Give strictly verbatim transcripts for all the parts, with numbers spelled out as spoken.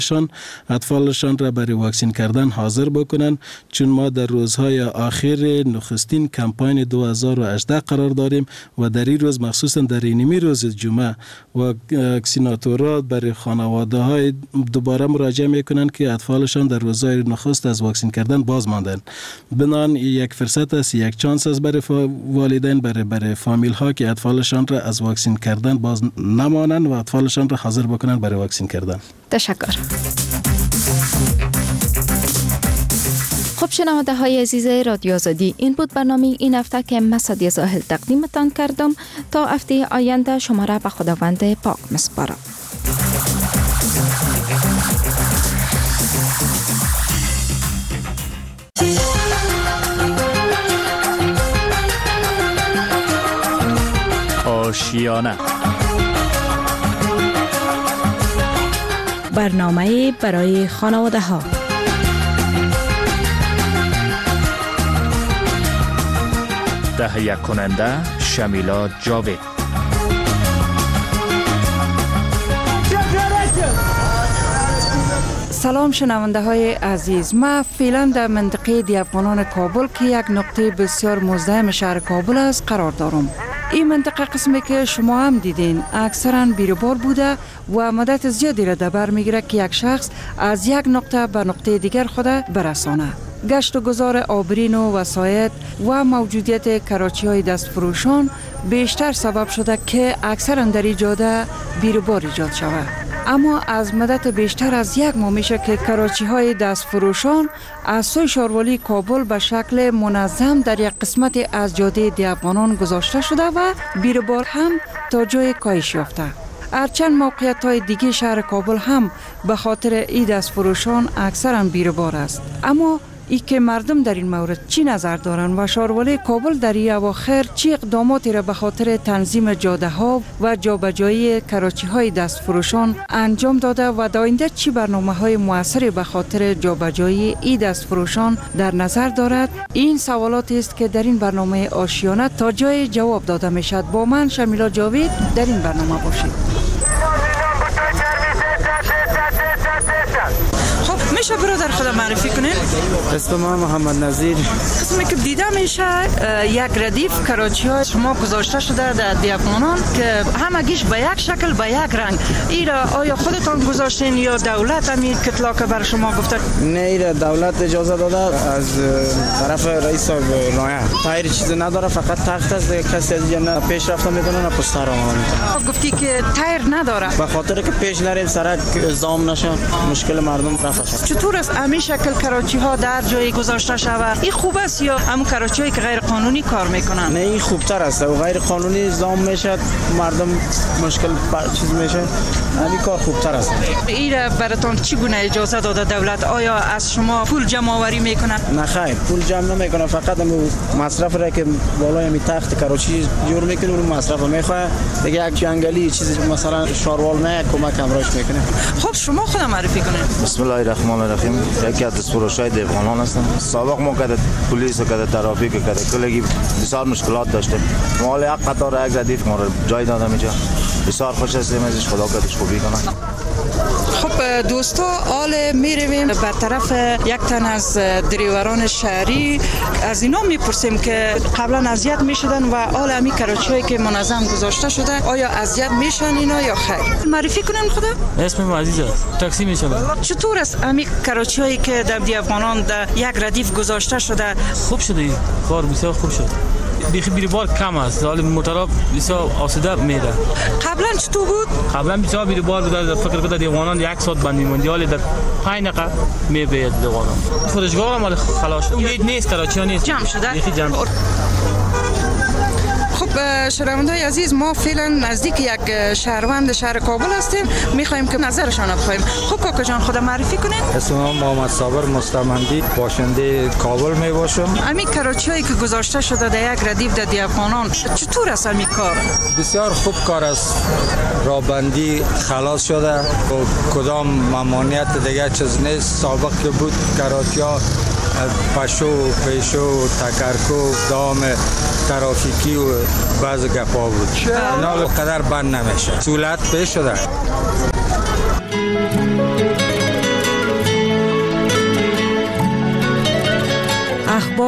شان اطفالشان را برای واکسین کردن حاضر بکنن، چون ما در روزهای آخر نخستین کمپاین دو هزار و هجده قرار داریم و در این روز مخصوصا در اینمی روز جمعه واکسیناتورها برای خانواده های دوباره مراجعه میکنن که اطفالشان در روزهای نخست از واکسین کردن باز ماندن. بنان یک فرصت است، یک چانس است برای والدین، برای برای فامیل ها که اطفالشان را از واکسین کردن باز نمانند و اطفالشان را حاضر بکنن برای واکسین کردن. تشکر. خب شنونده های عزیز رادیو آزادی، این بود برنامه این هفته که من سعدیه زاهل تقدیمتان کردم. تا هفته آینده شما را به خداوند پاک میسپارم. آشیانه، برنامه برای خانواده ها. تهیه کننده شمیلا جاوید. سلام شنونده های عزیز، ما فعلا در منطقه دی افغانان کابل که یک نقطه بسیار مزدحم شهر کابل است قرار دارم. این منطقه قسمی که شما هم دیدین اکثرا بیروبار بوده و مدت زیادی را در بر میگیره که یک شخص از یک نقطه به نقطه دیگر خود برسانه. گشت و گذار آبرین و وسایط و موجودیت کراچی های دست فروشان بیشتر سبب شده که اکثرا در این جاده بیروبار ایجاد شود. اما از مدت بیشتر از یک ماه میشه که کراچی های دست فروشان از سوی شاروالی کابل به شکل منظم در یک قسمت از جاده دی افغانان گذاشته شده و بیروبار هم تا جای کاهش یافته. هرچند موقعیت های دیگه شهر کابل هم به خاطر این دست فروشان اکثرا بیروبار است. اما ای که مردم در این مورد چی نظر دارند و شاروالی کابل در این اواخر چی اقداماتی را به خاطر تنظیم جاده ها و جابجایی کراچی های دست فروشان انجام داده و در آینده چی برنامه های موثری به خاطر جابجایی این دست فروشان در نظر دارد؟ این سوالاتی است که در این برنامه آشیانه تا جای جواب داده می شود. با من شمیلا جاوید در این برنامه باشید. میشه برادر خدا معرفی کنین؟ اسم من محمد نظیر. قسمی که دیده میشه یک ردیف کراچی های شما گذاشته شده در دی افغانان که همگیش به یک شکل به یک رنگ. ایرا آیا خودتان گذاشتین یا دولت همین کتلاک بر شما گفته؟ نه، ایرا دولت اجازه داده از طرف رئیس نایه. تایر چیزی نداره، فقط تخت است. کسی از نه پیش رفته میتونه نه پشت سر میتونه. گفتی که تایر نداره به خاطر که پیش نریم سرک ازدحام نشه، مشکل مردم رفع شه. چطور است همین شکل کراچی ها در جایی گذاشته شود؟ این خوب است یا همون کراچی هایی که غیر قانونی کار میکنن؟ نه، این خوبتر است و غیر قانونی ازدحام میشه، مردم مشکل چیز میشه. همین کار خوبتر است. این براتون چی گونه اجازه داده دولت؟ آیا از شما پول جمع آوری میکنن؟ نه خیر، پول جمع نمیکنه، فقط همون مصرف را که بالای می تخت کراچی جور میکنه اون مصرف میخواد. دیگه یک جنگلی چیزی مثلا شاروال نه کمک امراش میکنه. خب شما خودم معرفی کنید. بسم الله الرحمن الرحیم. یکی از دستفروشای دی افغانان هستم. سابق ما کده پلیس و کده ترافیک و کده کلگی بسیار مشکلات داشتیم. مال یک قطار یک ردیف ما رو جای دادم اینجا. بسیار خوش هستیم ازش، خدا کدش خوبی کنه. خب دوستا، حال میرویم به طرف یک تن از دریوران شهری. از اینا میپرسیم که قبلا اذیت میشدن و حال امی کراچی که منظم گذاشته شده آیا اذیت میشن اینا یا خیر؟ معرفی کنین خدا. اسمم عزیزه، تاکسی میشم. چطور است امی کراچی هایی که در دی افغانان در یک ردیف گذاشته شده؟ خوب شده، کار بسیار خوب شد. بیخی بیروبار کم است، حال موتورا بسیار آسوده میره. قبلا چطور بود؟ قبلا بسیار بیروبار بود. فکر کنم دی افغانان یک ساعت بندی موندی، حال در پنج دقیقه میبید دی افغانان. فرشگاه مال خلاص اون نیست، کراچی نیست، جمع شده. بیخی جمع. خب شنونده‌های عزیز، ما فعلا نزدیک یک شهروند شهر کابل هستیم، میخوایم که نظرشان رو بخوایم. خب کاکا جان خدا معرفی کنین. اسم من محمد صابر مستمندی، باشنده کابل می باشم. امی کراچی هایی که گذاشته شده در یک ردیف در دی افغانان چطور است امی کار؟ بسیار خوب کار است. رابندی خلاص شده و کدام ممانعت دیگه چیز نیست. سابق که بود کراچی ها پشو، پیشو، تکرکو، دام ترافیکی و بعض گپا بود. اینا قدر بند نمیشه. سهولت پیش شده.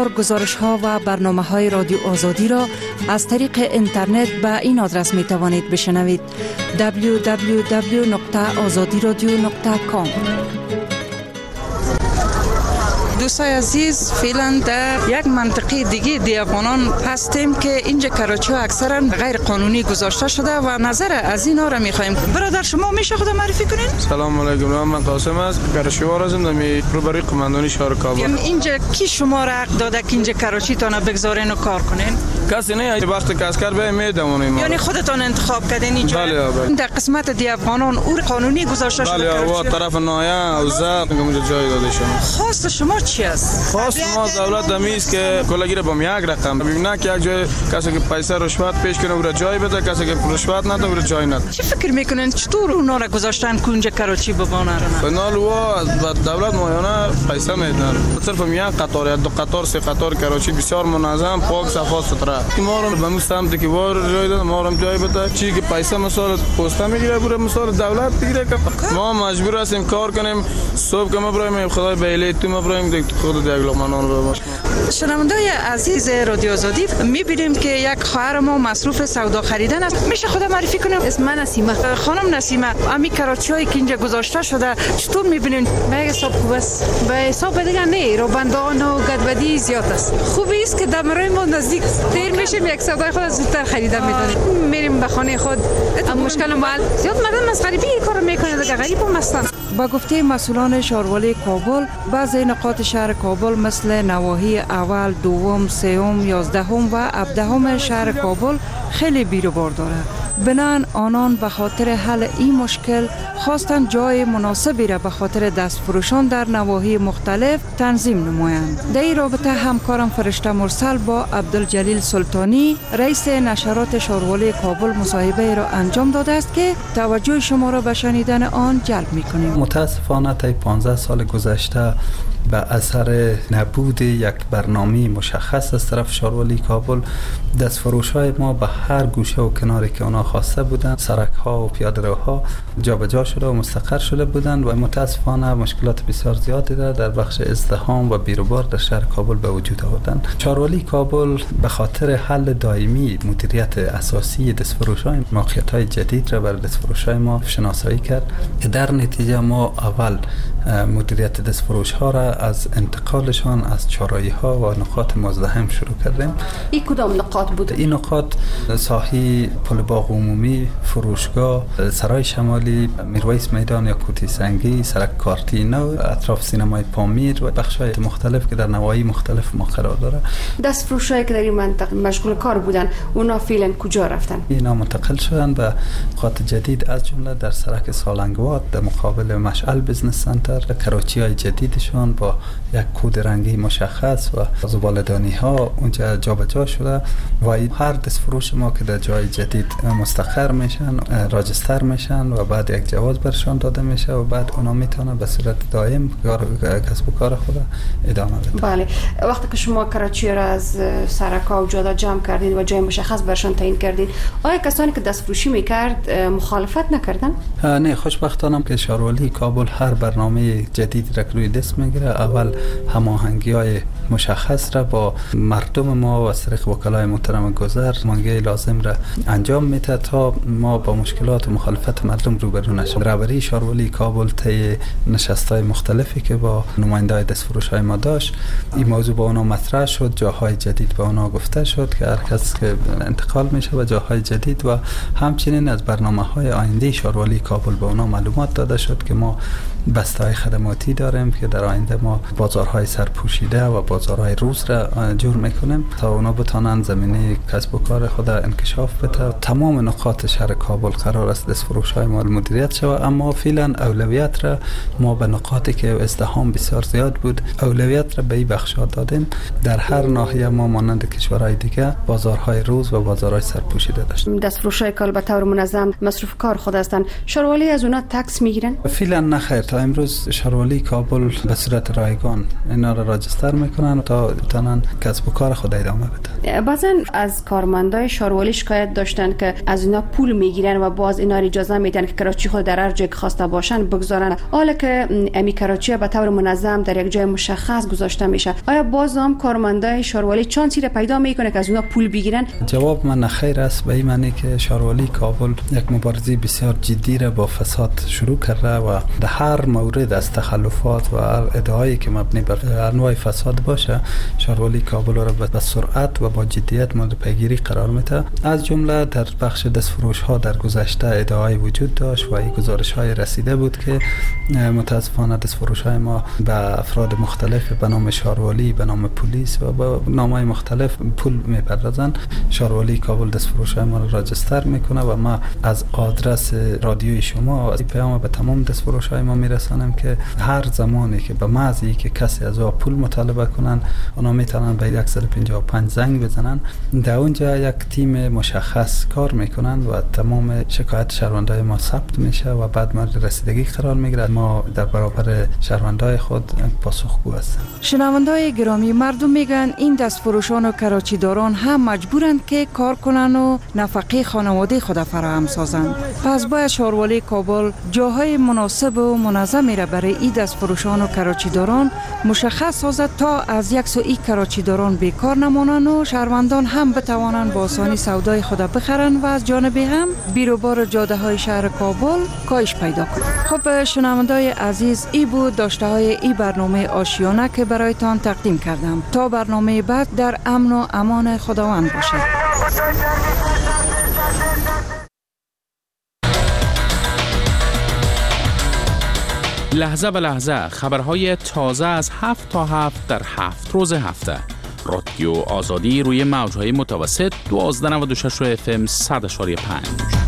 اخبار، گزارش ها و برنامه های رادیو آزادی را از طریق اینترنت به این آدرس می توانید بشنوید: دبلیو دبلیو دبلیو نقطه آزادی رادیو نقطه کام. دوستای عزیز، فعلا در یک منطقه دیگه دی افغانان هستیم که اینجا کراچی اکثرا غیر قانونی گذاشته شده و نظر از اینا را میخوایم. برادر شما میشه خود معرفی کنین؟ سلام علیکم، من قاسم است، کراچی وار هستم، در روبروی قماندانی شهر کابل. اینجا کی شما را حق داده که اینجا کراچی تان بگذارین و کار کنین؟ کسی نه، وقت که اسکر به میدونیم. یعنی خودتان انتخاب کردین اینجا؟ بله بله. در قسمت دی افغانان اور قانونی گذاشته شده. بله، و طرف نایا او زاد اونجا جای داده شده. خواست شما چی است؟ خواست ما دولت دمیز که کلاگی را با یک رقم ببینه که یک جای کسی که پیسه رشوت پیش کنه او را جای بده، کسی که رشوت نده او را جای نده. چی فکر میکنین چطور اونا را گذاشتن که اونجا کراچی ببانه رو؟ بنال و دولت مایانه پیسه میدن. صرف یک قطار، دو قطار، سه قطار کراچی بسیار منظم، پاک، صفا سوتره. ما رو به مستم که وار جای داد، ما رو جای بده. چیزی که پیسه مثلا پستا میگیره، برای مثلا دولت بگیره که ما مجبور هستیم کار کنیم. صبح که ما برایم خدای بیلی تو ما برایم خود دیگه لقمانان رو باش. شنوندای عزیز رادیو آزادی، میبینیم که یک خواهر ما مصروف سودا خریدن است. میشه خود معرفی کنیم؟ اسم من نسیمه. خانم نسیمه، امی کراچیایی که اینجا گذاشته شده چطور میبینین؟ به حساب خوب است. به حساب دیگه نه، روبندان و گدودی زیاد است. خوبی است که دمرای ما نزدیک دیر میشیم، یک سودای خود زودتر خریدن میدونیم. میریم به خانه خود. مشکل مال زیاد مردم از غریبی کار میکنه، دیگه غریب هم هستن. با گفته مسئولان شهروالی کابل، بعضی نقاط شهر کابل مثل نواحی اول، دوم، سوم، یازدهم و هفدهم شهر کابل خیلی بیروبار داره. بنان آنان به خاطر حل این مشکل خواستن جای مناسبی را به خاطر دستفروشان در نواحی مختلف تنظیم نمایند. در این رابطه همکارم فرشته مرسل با عبدالجلیل سلطانی، رئیس نشرات شهروالی کابل، مصاحبه را انجام داده است که توجه شما را به شنیدن آن جلب می‌کنیم. متاسفانه تا پانزده سال گذشته به اثر نبود یک برنامه مشخص از طرف شهروالی کابل، دستفروش‌های ما به هر گوشه و کناری که اونا خواسته بودند، سرک‌ها و پیاده‌روها جابجا شده و مستقر شده بودند و متاسفانه مشکلات بسیار زیادی را در بخش ازدحام و بیروبار در شهر کابل به وجود آوردند. شهروالی کابل به خاطر حل دائمی مدیریت اساسی دستفروش‌های، موقعیت‌های جدید را برای دستفروش‌های ما شناسایی کرد که در نتیجه ما اول مدیریت دستفروش‌ها را از انتقالشان از چهارراهی‌ها و نقاط مزدحم شروع کردیم. این کدام نقاط بود؟ این نقاط ساحی پل باغ عمومی، فروشگاه، سرای شمالی، میرویس میدان یا کوتی سنگی، سرک کارتی نو، اطراف سینمای پامیر و بخش‌های مختلف که در نواحی مختلف ما قرار داره. دستفروشایی که در این منطقه مشغول کار بودن، اونا فعلا کجا رفتن؟ اینا منتقل شدن به نقاط جدید، از جمله در سرک سالنگواد در مقابل مشعل بزنس سنتر، کراچی‌های جدیدشان با یک کد رنگی مشخص و زباله‌دانی ها اونجا جابجا شده و هر دستفروش ما که در جای جدید مستقر میشن، راجستر میشن و بعد یک جواز برشان داده میشه و بعد اونا میتونن به صورت دائم کسب و کار خود ادامه بدن. بله، وقتی که شما کراچی را از سرک‌ها و جاده جمع کردین و جای مشخص برشان تعیین کردین، آیا کسانی که دستفروشی میکرد مخالفت نکردن؟ نه، خوشبختانه که شهروالی کابل هر برنامه جدید را روی دست میگیره، اول هماهنگی‌های مشخص را با مردم ما و از طریق وکلای محترم گذر هماهنگی لازم را انجام میده تا ما با مشکلات و مخالفت مردم روبرو نشیم. رهبری شهروالی کابل طی نشست‌های مختلفی که با نماینده‌های دستفروش‌های ما داشت، این موضوع با اونا مطرح شد، جاهای جدید به اونا گفته شد که هر کس که انتقال میشه به جاهای جدید و همچنین از برنامه‌های آینده شهروالی کابل به اونا معلومات داده شد که ما بسته‌های خدماتی داریم که در آینده ما بازارهای سرپوشیده و بازارهای روز را جور میکنیم تا اونا بتونن زمینه کسب و کار خود انکشاف بده. تمام نقاط شهر کابل قرار است دستفروش‌های ما مدیریت شود، اما فعلا اولویت را ما به نقاطی که ازدحام بسیار زیاد بود اولویت را به این بخش‌ها دادیم. در هر ناحیه ما مانند کشورهای دیگه بازارهای روز و بازارهای سرپوشیده داشتیم. دستفروش‌های کال به طور منظم مصرف کار خود هستند. شهروالی از اونا تکس میگیرن؟ فعلا نه خیر، تا امروز شاروالی کابل به صورت رایگان اینا را راجستر میکنن تا بتونن کسب و کار خود ادامه بدن. بعضن از کارمندای شاروالی شکایت داشتن که از اینا پول میگیرن و باز اینا اجازه میدن که کراچی خود در هر جای که خواسته باشن بگذارن، حالا که امی کراچی به طور منظم در یک جای مشخص گذاشته میشه. آیا باز هم کارمندای شاروالی چانسی را پیدا میکنه که از اونا پول بگیرن؟ جواب من خیر است، به این معنی که شاروالی کابل یک مبارزه بسیار جدی را با فساد شروع کرده و در هر مورد از تخلفات و ادعایی که مبنی بر انواع فساد باشه شاروالی کابل را به سرعت و با جدیت مورد پیگیری قرار میده. از جمله در بخش دستفروش ها در گذشته ادعای وجود داشت و این گزارش های رسیده بود که متاسفانه دستفروش های ما به افراد مختلف به نام شاروالی، به نام پلیس و به نامهای مختلف پول میپردازن. شاروالی کابل دستفروش های ما را راجستر میکنه و ما از آدرس رادیوی شما از پیام به تمام دستفروش های ما میرسانیم که هر زمانی که به محض که کسی از او پول مطالبه کنن اونا میتونن به صد و پنجاه و پنج زنگ بزنن. در اونجا یک تیم مشخص کار میکنن و تمام شکایت شهروندای ما ثبت میشه و بعد مورد رسیدگی قرار میگیره. ما در برابر شهروندای خود پاسخگو هستیم. شنوندای گرامی، مردم میگن این دستفروشان و کراچیداران هم مجبورند که کار کنن و نفقه خانواده خود فراهم سازند. پس باید شاروالی کابل جاهای مناسب و منظمی را برای این دستفروشان و کراچیداران مشخص سازد تا از یک سو این کراچیداران بیکار نمانند و شهروندان هم بتوانند با آسانی سودای خود بخرند و از جانب هم بیروبار جاده های شهر کابل کاهش پیدا کنند. خب شنوندای عزیز، ای بود داشته های ای برنامه آشیانه که برایتان تقدیم کردم. تا برنامه بعد در امن و امان خداوند باشید. لحظه به لحظه خبرهای تازه از هفت تا هفت در هفت روز هفته. رادیو آزادی روی موجهای متوسط دوازده نود و شش اف ام صد و پنج.